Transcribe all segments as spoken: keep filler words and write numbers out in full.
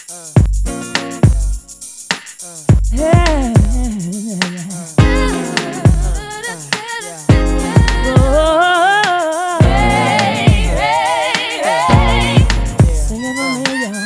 Yeah. Oh, hey, hey, hey. Sing it for me, y'all.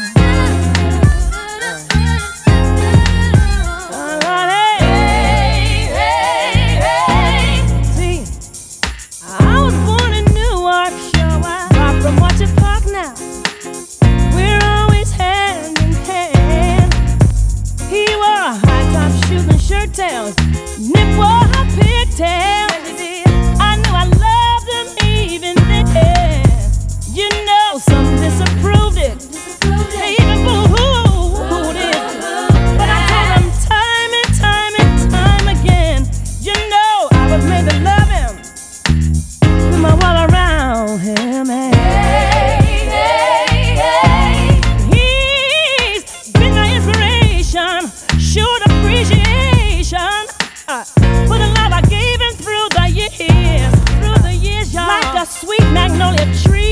Hey, hey, hey. See, I was born in Newark, sure, far from Orchard Park now. We're always hand in hand. He wore a high-top shoes and shirt tails. Nip wore her pigtails. I knew I loved him even then. You know, some disapproved it. They even boo-hooed it. But I told them time and time and time again, you know, I was made to love him. Put my world around him and hey, hey, hey. He's been my inspiration, showed appreciation uh, for the love I gave him through the years, through the years, y'all. Like a sweet magnolia tree.